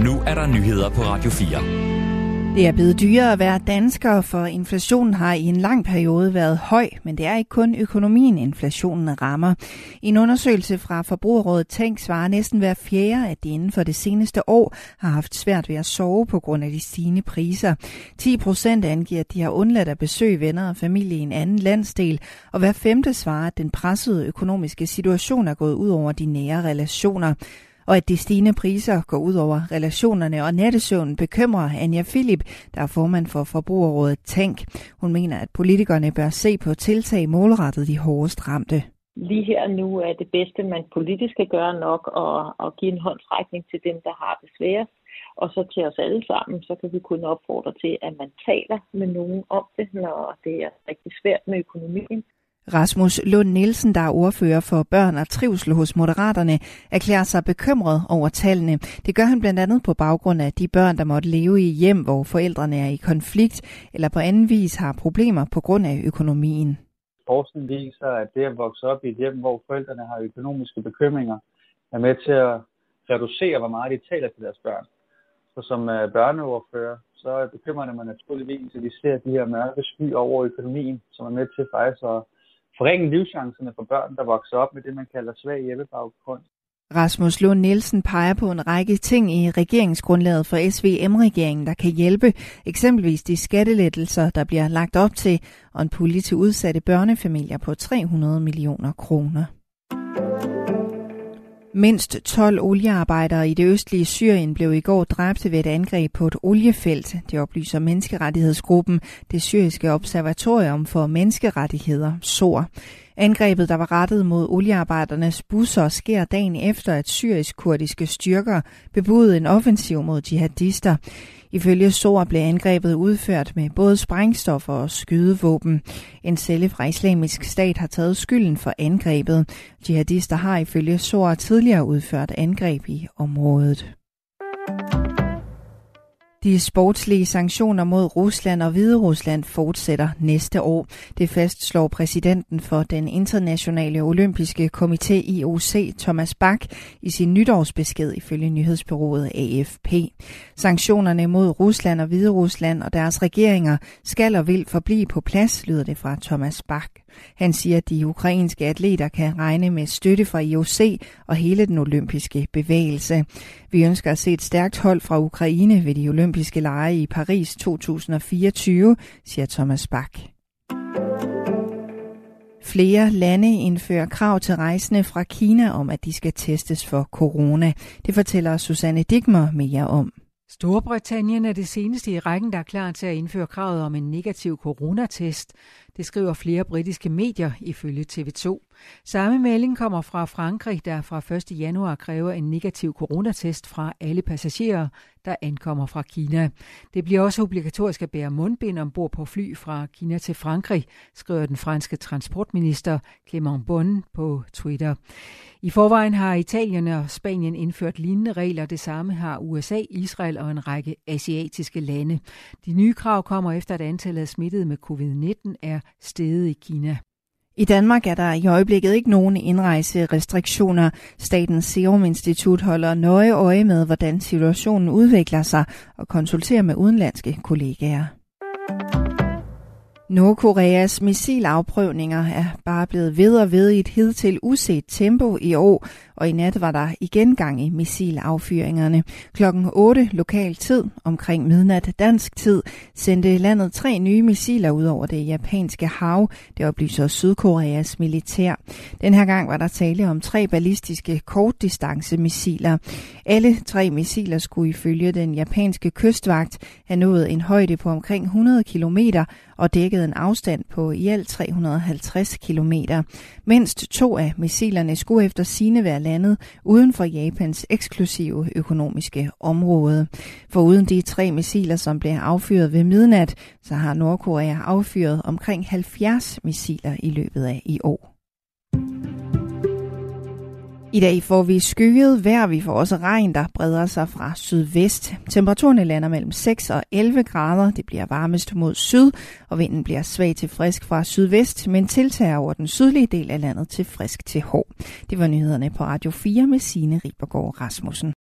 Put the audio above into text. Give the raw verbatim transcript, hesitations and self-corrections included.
Nu er der nyheder på Radio fire. Det er blevet dyrere at være dansker, for inflationen har i en lang periode været høj, men det er ikke kun økonomien, inflationen rammer. I en undersøgelse fra Forbrugerrådet Tænk svarer næsten hver fjerde, at de inden for det seneste år har haft svært ved at sove på grund af de stigende priser. ti procent angiver, at de har undladt at besøge venner og familie i en anden landsdel, og hver femte svarer, at den pressede økonomiske situation er gået ud over de nære relationer. Og at de stigende priser går ud over relationerne og nattesøvnen bekymrer Anja Philip, der er formand for Forbrugerrådet Tænk. Hun mener, at politikerne bør se på tiltag målrettet de hårdest ramte. Lige her nu er det bedste, man politisk kan gøre nok at, at give en håndsrækning til dem, der har det sværest. Og så til os alle sammen, så kan vi kun opfordre til, at man taler med nogen om det, når det er rigtig svært med økonomien. Rasmus Lund Nielsen, der er ordfører for børn og trivsel hos Moderaterne, erklærer sig bekymret over tallene. Det gør han blandt andet på baggrund af de børn, der måtte leve i hjem, hvor forældrene er i konflikt eller på anden vis har problemer på grund af økonomien. Forskning viser, at det at vokse op i et hjem, hvor forældrene har økonomiske bekymringer, er med til at reducere, hvor meget de taler til deres børn. Så som børneordfører, så bekymrer det mig naturligvis, at vi ser de her mørke sky over økonomien, som er med til faktisk at forringe livschancerne for børn, der vokser op med det, man kalder svag hjemmebaggrund. Rasmus Lund Nielsen peger på en række ting i regeringsgrundlaget for S V M-regeringen, der kan hjælpe. Eksempelvis de skattelettelser, der bliver lagt op til, og en pulje til udsatte børnefamilier på tre hundrede millioner kroner. Mindst tolv oliearbejdere i det østlige Syrien blev i går dræbt ved et angreb på et oliefelt. Det oplyser menneskerettighedsgruppen, det syriske observatorium for menneskerettigheder, S O R. Angrebet, der var rettet mod oliearbejdernes busser, sker dagen efter, at syrisk-kurdiske styrker bebudede en offensiv mod jihadister. Ifølge S O R blev angrebet udført med både sprængstoffer og skydevåben. En celle fra Islamisk Stat har taget skylden for angrebet. Jihadister har ifølge S O R tidligere udført angreb i området. De sportslige sanktioner mod Rusland og Hviderusland fortsætter næste år. Det fastslår præsidenten for den internationale olympiske komité I O C, Thomas Bach, i sin nytårsbesked ifølge nyhedsbureauet A F P. Sanktionerne mod Rusland og Hviderusland og deres regeringer skal og vil forblive på plads, lyder det fra Thomas Bach. Han siger, at de ukrainske atleter kan regne med støtte fra I O C og hele den olympiske bevægelse. Vi ønsker at se et stærkt hold fra Ukraine ved de olympiske lege i Paris to tusind og fireogtyve, siger Thomas Bach. Flere lande indfører krav til rejsende fra Kina om, at de skal testes for corona. Det fortæller Susanne Digmer mere om. Storbritannien er det seneste i rækken, der er klar til at indføre kravet om en negativ coronatest. Det skriver flere britiske medier ifølge T V to. Samme melding kommer fra Frankrig, der fra første januar kræver en negativ coronatest fra alle passagerer, der ankommer fra Kina. Det bliver også obligatorisk at bære mundbind ombord på fly fra Kina til Frankrig, skriver den franske transportminister Clément Beaune på Twitter. I forvejen har Italien og Spanien indført lignende regler. Det samme har U S A, Israel og en række asiatiske lande. De nye krav kommer efter, at antallet af smittede med covid nitten er steget i Kina. I Danmark er der i øjeblikket ikke nogen indrejserestriktioner. Statens Serum Institut holder nøje øje med, hvordan situationen udvikler sig og konsulterer med udenlandske kollegaer. Nordkoreas missilafprøvninger er bare blevet ved og ved i et hidtil uset tempo i år, og i nat var der igen gang i missilaffyringerne. Klokken otte lokal tid, omkring midnat dansk tid, sendte landet tre nye missiler ud over det japanske hav, det oplyser Sydkoreas militær. Den her gang var der tale om tre ballistiske kortdistancemissiler. Alle tre missiler skulle ifølge den japanske kystvagt have nået en højde på omkring hundrede kilometer og dækket en afstand på i alt tre hundrede og halvtreds kilometer. Mindst to af missilerne skulle efter sigende være landet uden for Japans eksklusive økonomiske område. Foruden de tre missiler, som blev affyret ved midnat, så har Nordkorea affyret omkring halvfjerds missiler i løbet af i år. I dag får vi skyet vejr, vi får også regn, der breder sig fra sydvest. Temperaturerne lander mellem seks og elleve grader. Det bliver varmest mod syd, og vinden bliver svag til frisk fra sydvest, men tiltager over den sydlige del af landet til frisk til hård. Det var nyhederne på Radio fire med Signe Ribergaard Rasmussen.